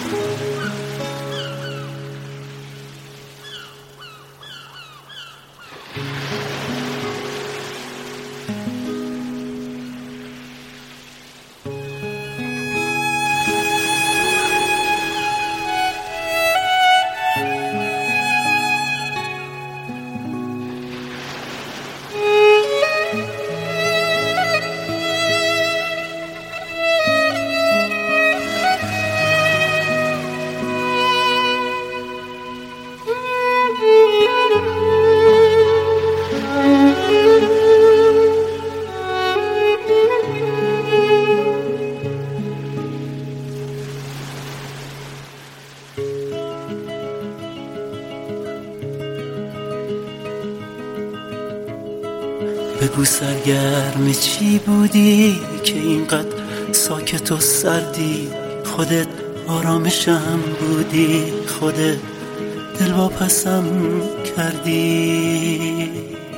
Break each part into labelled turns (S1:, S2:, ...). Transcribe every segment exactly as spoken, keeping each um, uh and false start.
S1: بگو سرگرم چی بودی که اینقدر ساکت و سردی؟ خودت آرامشم بودی، خودت دلواپسم کردی.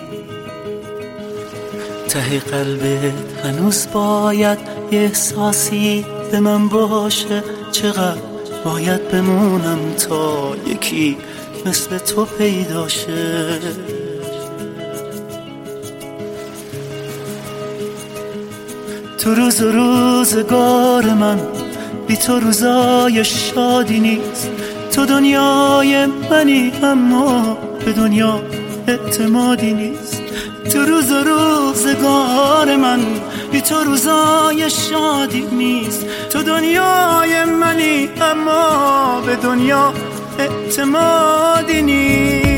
S1: ته قلبت هنوز باید یه احساسی به من باشه. چقدر باید بمونم تا یکی مثل تو پیدا شه؟ تو روز و روزگار من بی تو روزای شادی نیست. تو دنیای منی اما به دنیا اعتمادی نیست. تو روز و روزگار من بی تو روزای شادی نیست. تو دنیای منی اما به دنیا اعتمادی نیست.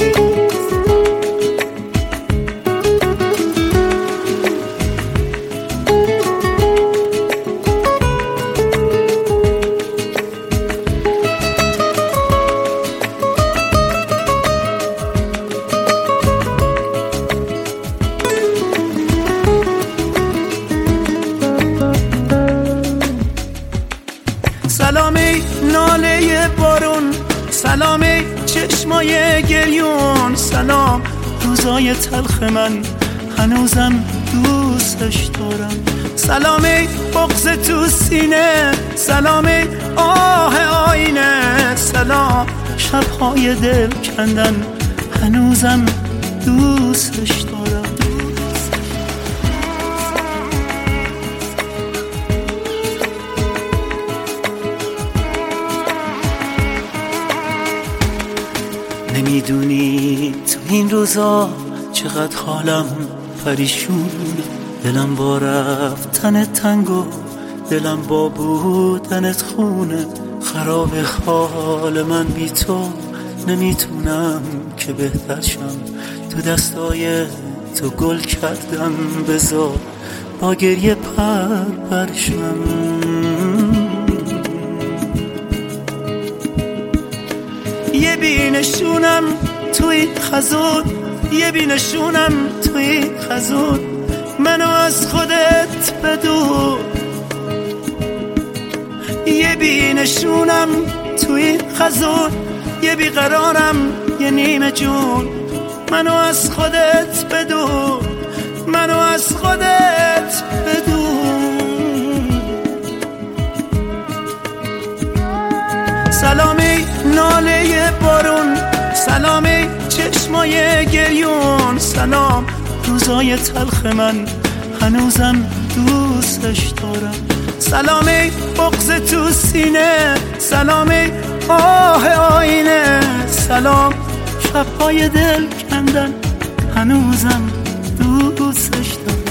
S1: سلامی ناله بارون، سلامی چشمای گریون، سلام روزای تلخ من هنوزم دوستش دارم. سلامی بغض تو سینه، سلامی آه آینه، سلام شبهای دل کندن هنوزم دوستش دارم. نمیدونی تو این روزا چقدر حالم پریشون، دلم با رفتن تنگ و دلم با بودنت خونه. خراب حال من بی تو، نمیتونم که بهتر شم. تو دستای تو گل کردم، بذار با گریه پر پرشم. یه بینشونم توی خزون، یه بینشونم توی خزون، منو از خودت بدون. یه بینشونم توی خزون، یه بیقرارم یه نیمه جون، منو از خودت بدون، منو از خودت بدون. سلامی ناله بارون، سلامی چشمای گریون، سلام روزای تلخ من هنوزم دوستش دارم. سلامی بغض تو سینه، سلامی آه آینه، سلام شبهای دل کندن هنوزم دوستش دارم.